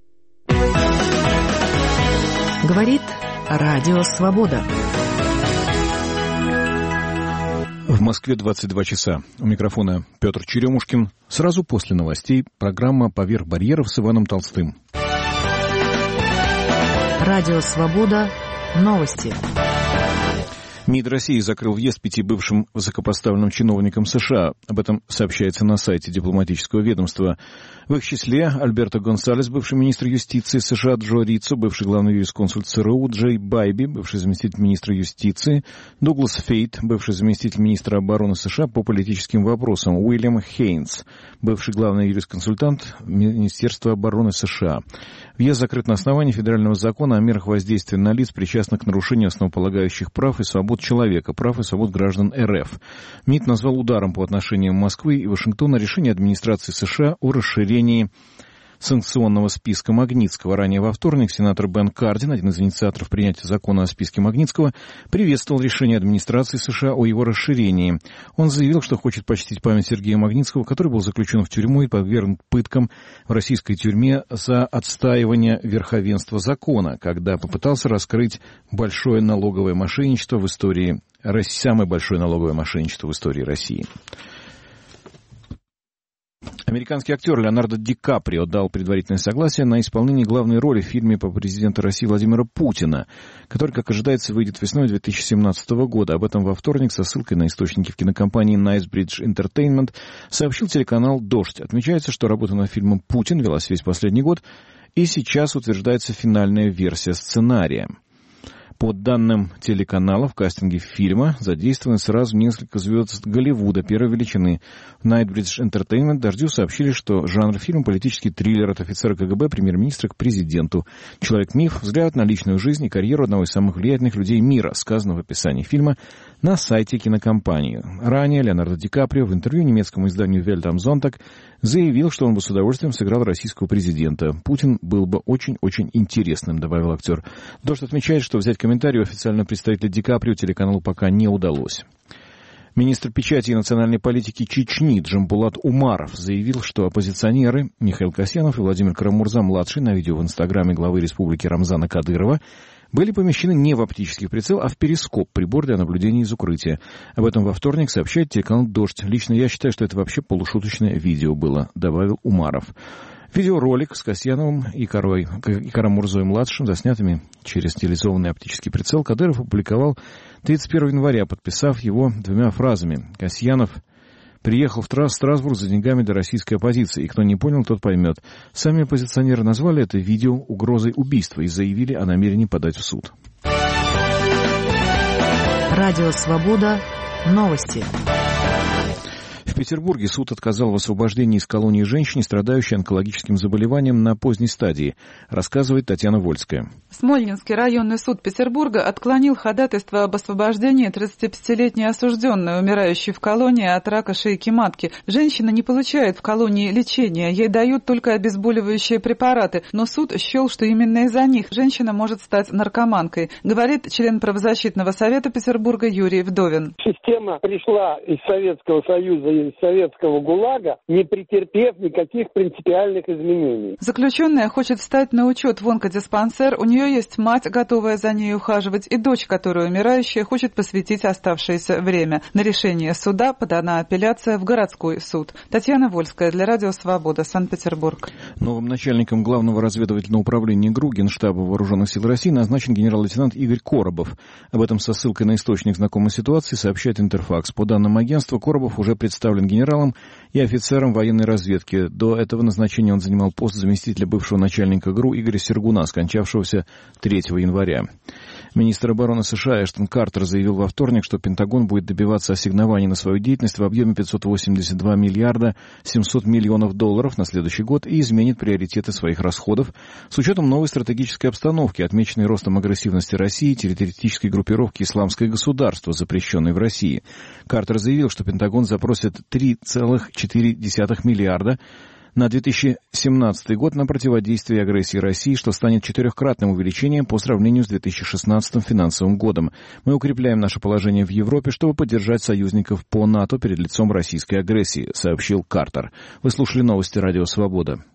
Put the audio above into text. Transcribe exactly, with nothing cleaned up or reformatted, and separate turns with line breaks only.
Говорит Радио Свобода.
В Москве двадцать два часа. У микрофона Петр Черемушкин. Сразу после новостей программа «Поверх барьеров» с Иваном Толстым.
Радио Свобода. Новости.
МИД России закрыл въезд пяти бывшим высокопоставленным чиновникам США. Об этом сообщается на сайте дипломатического ведомства. В их числе Альберто Гонсалес, бывший министр юстиции США, Джо Риццо, бывший главный юрисконсульт ЦРУ, Джей Байби, бывший заместитель министра юстиции, Дуглас Фейт, бывший заместитель министра обороны США по политическим вопросам, Уильям Хейнс, бывший главный юрисконсультант Министерства обороны США. Въезд закрыт на основании федерального закона о мерах воздействия на лиц, причастных к нарушению основополагающих прав и свобод человека, прав и свобод граждан РФ. МИД назвал ударом по отношению Москвы и Вашингтона решение администрации США о расширении санкционного списка Магнитского. Ранее во вторник сенатор Бен Кардин, один из инициаторов принятия закона о списке Магнитского, приветствовал решение администрации США о его расширении. Он заявил, что хочет почтить память Сергея Магнитского, который был заключен в тюрьму и подвергнут пыткам в российской тюрьме за отстаивание верховенства закона, когда попытался раскрыть большое налоговое мошенничество в истории России, самое большое налоговое мошенничество в истории России. Американский актер Леонардо Ди Каприо дал предварительное согласие на исполнение главной роли в фильме по президенту России Владимира Путина, который, как ожидается, выйдет весной две тысячи семнадцатого года. Об этом во вторник со ссылкой на источники в кинокомпании Nicebridge Entertainment сообщил телеканал «Дождь». Отмечается, что работа над фильмом «Путин» велась весь последний год, и сейчас утверждается финальная версия сценария. По данным телеканала, в кастинге фильма задействованы сразу несколько звезд Голливуда первой величины. В Nightbridge Entertainment «Дождю» сообщили, что жанр фильма — политический триллер от офицера КГБ премьер-министра к президенту. «Человек-миф» — взгляд на личную жизнь и карьеру одного из самых влиятельных людей мира, сказано в описании фильма на сайте кинокомпании. Ранее Леонардо Ди Каприо в интервью немецкому изданию Welt am Sonntag заявил, что он бы с удовольствием сыграл российского президента. «Путин был бы очень-очень интересным», — добавил актер. «Дождь» отмечает, что взять комментарий у официального представителя Ди Каприо телеканалу пока не удалось. Министр печати и национальной политики Чечни Джамбулат Умаров заявил, что оппозиционеры Михаил Касьянов и Владимир Карамурза-младший на видео в инстаграме главы республики Рамзана Кадырова были помещены не в оптический прицел, а в перископ, прибор для наблюдения из укрытия. Об этом во вторник сообщает телеканал «Дождь». Лично я считаю, что это вообще полушуточное видео было, добавил Умаров. Видеоролик с Касьяновым и, Корой, и Карамурзой-младшим, заснятыми через стилизованный оптический прицел, Кадыров опубликовал тридцать первого января, подписав его двумя фразами. «Касьянов приехал в Страсбург за деньгами для российской оппозиции, и кто не понял, тот поймет». Сами оппозиционеры назвали это видео угрозой убийства и заявили о намерении подать в суд.
Радио Свобода. Новости.
В Петербурге суд отказал в освобождении из колонии женщине, страдающей онкологическим заболеванием на поздней стадии, рассказывает Татьяна Вольская.
Смольнинский районный суд Петербурга отклонил ходатайство об освобождении тридцатипятилетней осужденной, умирающей в колонии от рака шейки матки. Женщина не получает в колонии лечения, ей дают только обезболивающие препараты, но суд счел, что именно из-за них женщина может стать наркоманкой, говорит член правозащитного совета Петербурга Юрий Вдовин.
Система пришла из Советского Союза и из советского ГУЛАГа, не претерпев никаких принципиальных изменений.
Заключенная хочет встать на учет в онкодиспансер. У нее есть мать, готовая за ней ухаживать, и дочь, которая умирающая, хочет посвятить оставшееся время. На решение суда подана апелляция в городской суд. Татьяна Вольская для Радио Свобода, Санкт-Петербург.
Новым начальником главного разведывательного управления ГРУ Генштаба Вооруженных сил России назначен генерал-лейтенант Игорь Коробов. Об этом со ссылкой на источник знакомой ситуации сообщает Интерфакс. По данным агентства, Коробов уже представлен генералом и офицером военной разведки. До этого назначения он занимал пост заместителя бывшего начальника ГРУ Игоря Сергуна, скончавшегося третьего января. Министр обороны США Эштон Картер заявил во вторник, что Пентагон будет добиваться ассигнований на свою деятельность в объеме пятьсот восемьдесят два миллиарда семьсот миллионов долларов на следующий год и изменит приоритеты своих расходов с учетом новой стратегической обстановки, отмеченной ростом агрессивности России и террористической группировки «Исламское государство», запрещенной в России. Картер заявил, что Пентагон запросит три целых четыре десятых миллиарда на две тысячи семнадцатый год на противодействие агрессии России, что станет четырехкратным увеличением по сравнению с две тысячи шестнадцатым финансовым годом. Мы укрепляем наше положение в Европе, чтобы поддержать союзников по НАТО перед лицом российской агрессии, сообщил Картер. Вы слушали новости Радио Свобода.